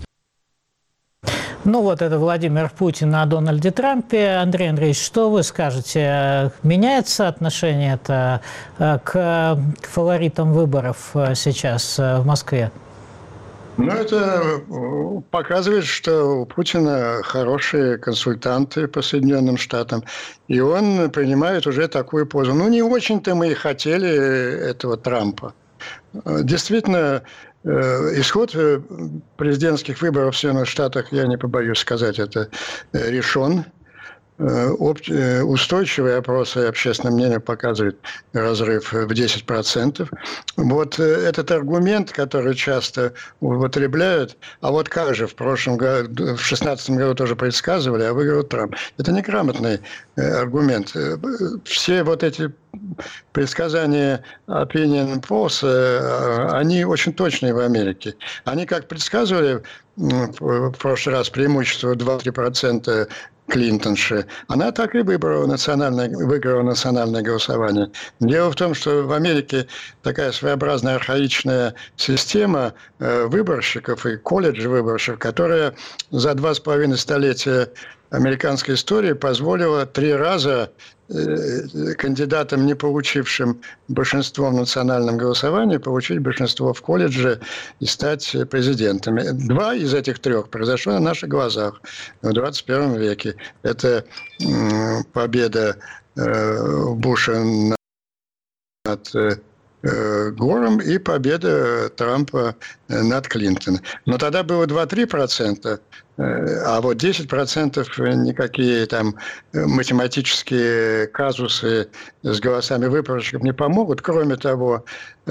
Ну вот это Владимир Путин о Дональде Трампе. Андрей Андреевич, что вы скажете? Меняется отношение это к фаворитам выборов сейчас в Москве? Ну, это показывает, что у Путина хорошие консультанты по Соединенным Штатам, и он принимает уже такую позу. Ну, не очень-то мы и хотели этого Трампа. Действительно, исход президентских выборов в Соединенных Штатах, я не побоюсь сказать, это решен. Устойчивые опросы общественного мнения показывают разрыв в десять процентов. Вот этот аргумент, который часто употребляют, а вот как же в прошлом году, в две тысячи шестнадцатом году тоже предсказывали, а выиграл Трамп. Это неграмотный аргумент. Все вот эти предсказания Opinion Polls, они очень точные в Америке. Они как предсказывали в прошлый раз преимущество два-три процента Клинтонши, она так и выбрала национальное, выиграла национальное голосование. Дело в том, что в Америке такая своеобразная архаичная система выборщиков и колледж выборщиков, которая за два с половиной столетия американской истории позволила три раза кандидатам, не получившим большинство в национальном голосовании, получить большинство в колледже и стать президентами. Два из этих трех произошло на наших глазах в двадцать первом веке. Это победа Буша над Гором и победа Трампа над Клинтоном. Но тогда было два-три процента, а вот десять процентов никакие там математические казусы с голосами выборщиков не помогут. Кроме того,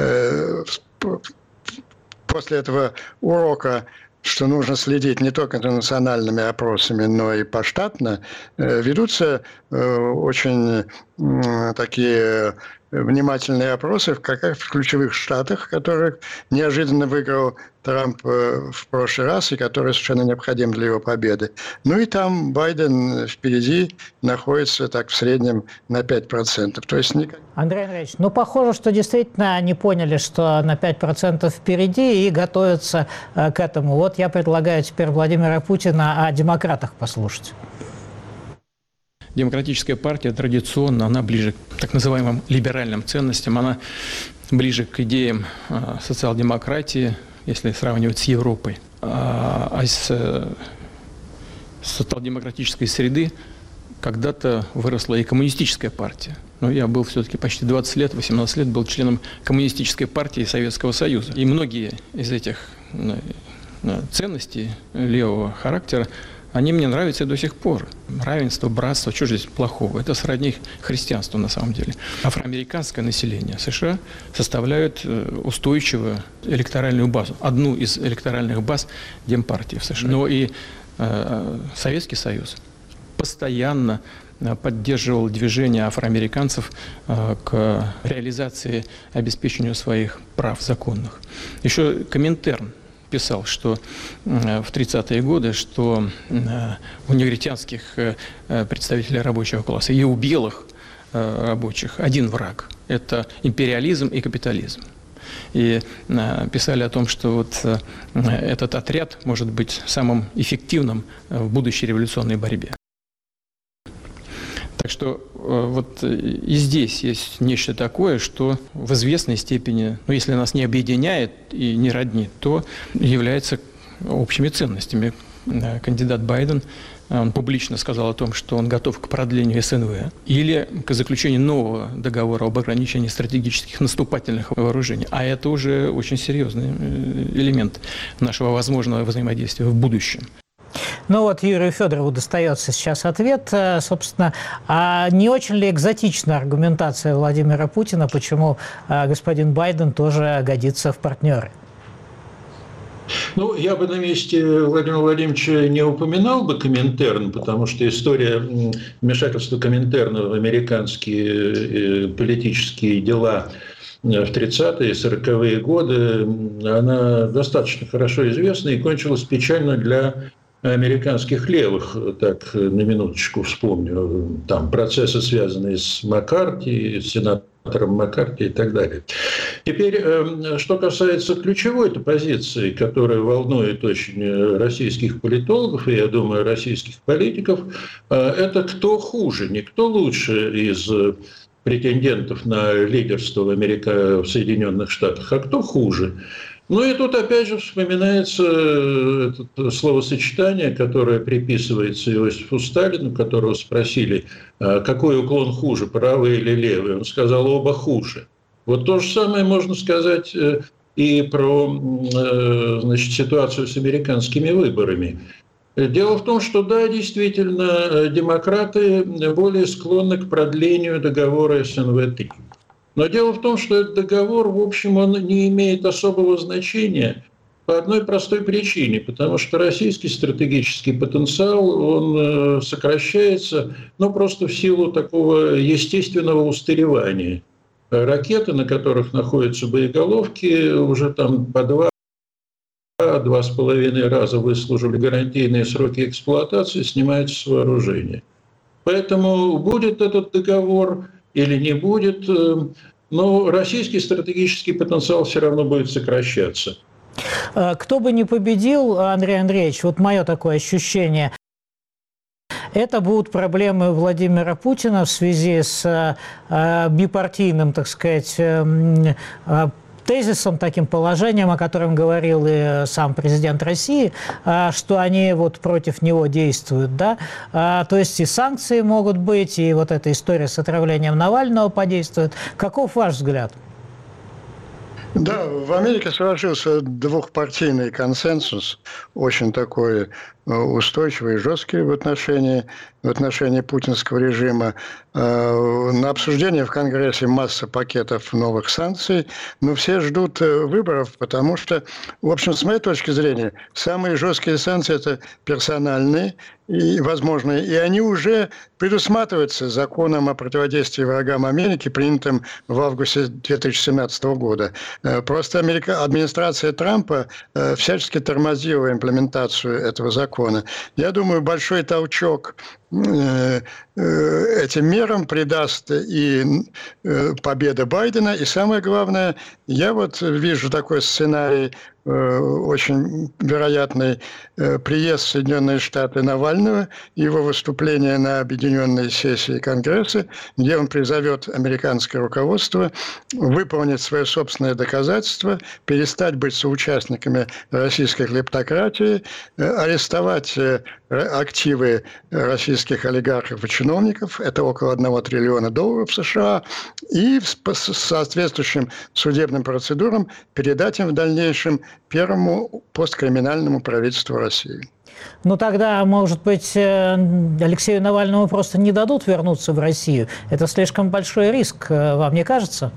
после этого урока, что нужно следить не только за национальными опросами, но и поштатно, ведутся очень такие внимательные опросы в, как, в ключевых штатах, которых неожиданно выиграл Трамп в прошлый раз и которые совершенно необходимы для его победы. Ну и там Байден впереди находится так в среднем на пять процентов. То есть никак... Андрей Андреевич, ну похоже, что действительно они поняли, что на пять процентов впереди и готовятся к этому. Вот я предлагаю теперь Владимира Путина о демократах послушать. Демократическая партия традиционно, она ближе к так называемым либеральным ценностям, она ближе к идеям социал-демократии, если сравнивать с Европой. А из социал-демократической среды когда-то выросла и коммунистическая партия. Но я был все-таки почти двадцать лет, восемнадцать лет был членом коммунистической партии Советского Союза. И многие из этих ценностей левого характера, они мне нравятся до сих пор. Равенство, братство, что же здесь плохого? Это сродни христианству на самом деле. Афроамериканское население США составляет устойчивую электоральную базу. Одну из электоральных баз Демпартии в США. Но и э, Советский Союз постоянно поддерживал движение афроамериканцев э, к реализации, обеспечению своих прав законных. Еще Коминтерн писал, что в тридцатые годы, что у негритянских представителей рабочего класса и у белых рабочих один враг – это империализм и капитализм. И писали о том, что вот этот отряд может быть самым эффективным в будущей революционной борьбе. Так что вот и здесь есть нечто такое, что в известной степени, ну, если нас не объединяет и не роднит, то является общими ценностями. Кандидат Байден, он публично сказал о том, что он готов к продлению СНВ или к заключению нового договора об ограничении стратегических наступательных вооружений. А это уже очень серьезный элемент нашего возможного взаимодействия в будущем. Ну вот Юрию Федорову достается сейчас ответ, собственно, а не очень ли экзотична аргументация Владимира Путина, почему господин Байден тоже годится в партнеры? Ну, я бы на месте Владимира Владимировича не упоминал бы Коминтерн, потому что история вмешательства Коминтерна в американские политические дела в тридцатые и сороковые годы, она достаточно хорошо известна и кончилась печально для американских левых. Так, на минуточку вспомню. Там процессы, связанные с Маккарти, с сенатором Маккарти и так далее. Теперь, что касается ключевой-то позиции, которая волнует очень российских политологов и, я думаю, российских политиков, это кто хуже, не кто лучше из претендентов на лидерство в, Америка, в Соединенных Штатах, а кто хуже. Ну и тут опять же вспоминается это словосочетание, которое приписывается Иосифу Сталину, которого спросили, какой уклон хуже, правый или левый. Он сказал, оба хуже. Вот то же самое можно сказать и про, значит, ситуацию с американскими выборами. Дело в том, что да, действительно, демократы более склонны к продлению договора эс эн вэ три. Но дело в том, что этот договор, в общем, он не имеет особого значения по одной простой причине, потому что российский стратегический потенциал, он сокращается, ну, просто в силу такого естественного устаревания. Ракеты, на которых находятся боеголовки, уже там по два два с половиной раза выслужили гарантийные сроки эксплуатации, снимаются с вооружения. Поэтому будет этот договор или не будет, но российский стратегический потенциал все равно будет сокращаться. Кто бы ни победил, Андрей Андреевич, вот мое такое ощущение, это будут проблемы Владимира Путина в связи с бипартийным, так сказать, тезисом, таким положением, о котором говорил и сам президент России, что они вот против него действуют, да, то есть и санкции могут быть, и вот эта история с отравлением Навального подействует. Каков ваш взгляд? Да, в Америке сложился двухпартийный консенсус, очень такой устойчивый и жесткий в отношении, в отношении путинского режима. На обсуждение в Конгрессе масса пакетов новых санкций, но все ждут выборов, потому что, в общем, с моей точки зрения, самые жесткие санкции – это персональные и возможные, и они уже предусматриваются законом о противодействии врагам Америки, принятым в августе две тысячи семнадцатого года. Просто Америка, администрация Трампа всячески тормозила имплементацию этого закона. Я думаю, большой толчок этим мерам придаст и победа Байдена. И самое главное, я вот вижу такой сценарий, очень вероятный приезд в Соединенные Штаты Навального, его выступление на объединенной сессии Конгресса, где он призовет американское руководство выполнить свое собственное доказательство, перестать быть соучастниками российской клептократии, арестовать активы российских олигархов и чиновников, это около одного триллиона долларов США, и по соответствующим судебным процедурам передать им в дальнейшем первому посткриминальному правительству России. Ну тогда, может быть, Алексею Навальному просто не дадут вернуться в Россию? Это слишком большой риск, вам не кажется?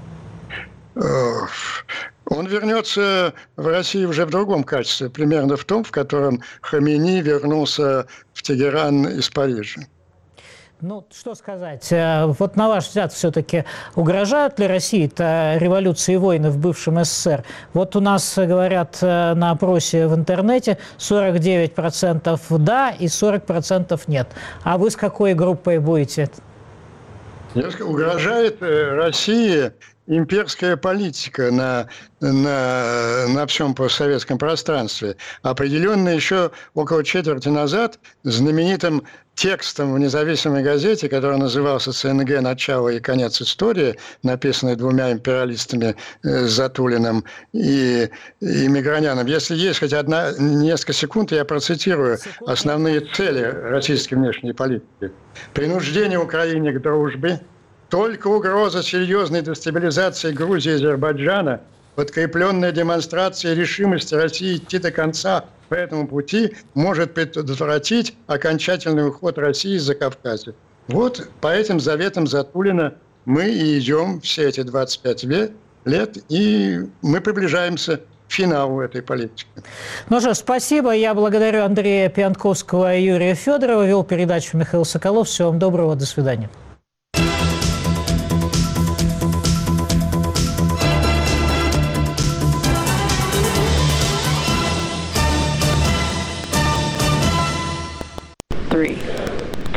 Он вернется в Россию уже в другом качестве, примерно в том, в котором Хаминеи вернулся в Тегеран из Парижа. Ну, что сказать, вот на ваш взгляд, все-таки угрожают ли России-то революции и войны в бывшем эс эс эс эр? Вот у нас говорят на опросе в интернете сорок девять процентов да и сорок процентов нет. А вы с какой группой будете? Угрожает России имперская политика на, на, на всем постсоветском пространстве. Определенно еще около четверти назад знаменитым текстом в независимой газете, который назывался «Цэ эн гэ. Начало и конец истории», написанный двумя империалистами Затулиным и, и Миграняном. Если есть хоть одна, несколько секунд, я процитирую основные цели российской внешней политики. Принуждение Украине к дружбе, только угроза серьезной дестабилизации Грузии и Азербайджана, подкрепленная демонстрацией решимости России идти до конца по этому пути, может предотвратить окончательный уход России из Закавказья. Вот по этим заветам Затулина мы и идем все эти двадцать пять лет, и мы приближаемся к финалу этой политики. Ну что, спасибо. Я благодарю Андрея Пьянковского и Юрия Федорова. Вел передачу Михаил Соколов. Всего вам доброго. До свидания.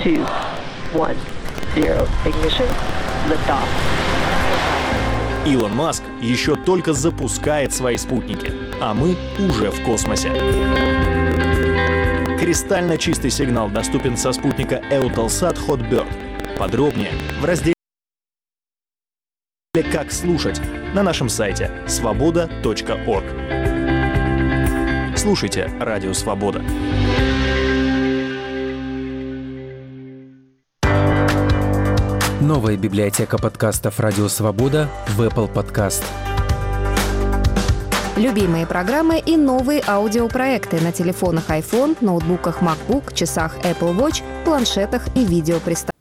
two, one, zero. Ignition. Liftoff. Илон Маск еще только запускает свои спутники, а мы уже в космосе. Кристально чистый сигнал доступен со спутника Eutelsat Hotbird. Подробнее в разделе «Как слушать» на нашем сайте свобода точка орг. Слушайте Радио Свобода. Новая библиотека подкастов «Радио Свобода» в Apple Podcast. Любимые программы и новые аудиопроекты на телефонах iPhone, ноутбуках MacBook, часах Apple Watch, планшетах и видеоприставках.